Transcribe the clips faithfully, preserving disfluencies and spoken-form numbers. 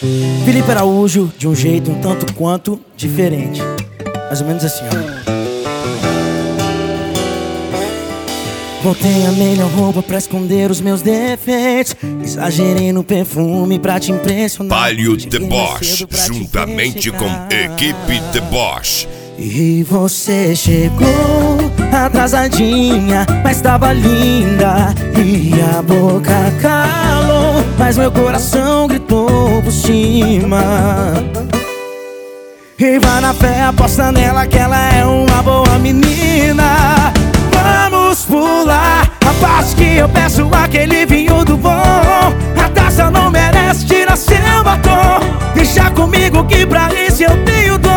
Felipe Araújo, de um jeito um tanto quanto diferente. Mais ou menos assim, ó. Botei a melhor roupa pra esconder os meus defeitos. Exagerei no perfume pra te impressionar. Palio The Boss, juntamente com equipe The Boss. E você chegou atrasadinha, mas tava linda. E a boca calou, mas meu coração gritou por cima. E vai na fé, aposta nela que ela é uma boa menina. Vamos pular a parte que eu peço aquele vinho do bom. A taça não merece, tira seu batom. Deixa comigo que pra isso eu tenho dor.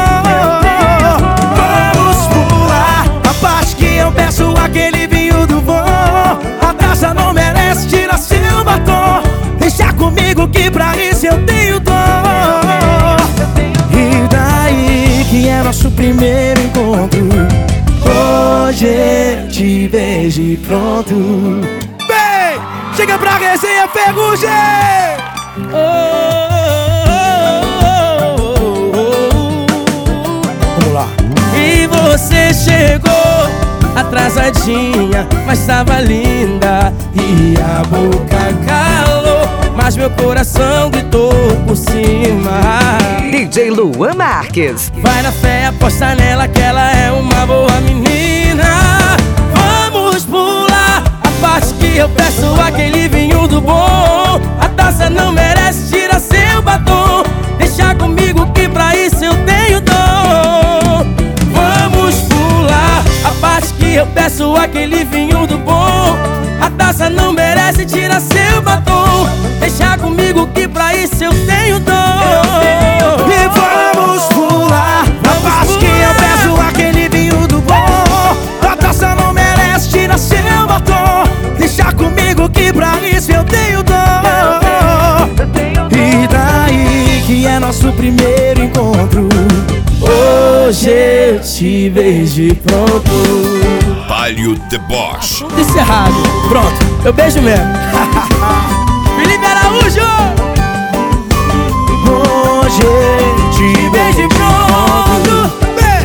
Vamos pular a parte que eu peço aquele vinho do bom. A taça não merece, tira seu batom. Deixa comigo que pra isso eu tenho dor. E daí que é nosso primeiro encontro. Hoje eu te vejo e pronto. Vem, chega pra resenha, Ferrugem! Oh, oh, oh, oh, oh. Vamos lá. E você chegou atrasadinha, mas tava linda. E a boca calou, mas meu coração gritou por cima. D J Luan Marques. Vai na fé, aposta nela que ela é uma boa menina. Vamos pular a parte que eu peço aquele vinho do bom. A taça não merece, tira seu batom. Deixa comigo que pra isso eu tenho dom. Vamos pular a parte que eu peço aquele vinho do bom. A taça não merece, tira seu batom. Deixa comigo que pra isso eu tenho dom. E vamos pular a parte que eu peço aquele vinho do bom. A taça não merece, tira seu batom. Deixa comigo que pra isso eu tenho dom. E daí que é nosso primeiro encontro. Hoje eu te vejo e pronto. Palio The Boss. Tudo encerrado, pronto, eu beijo mesmo. Felipe Araújo. Hoje eu te vejo e pronto.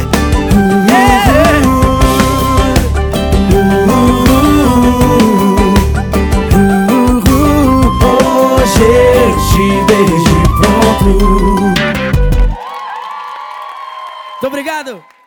Hoje eu te vejo e pronto. Muito obrigado.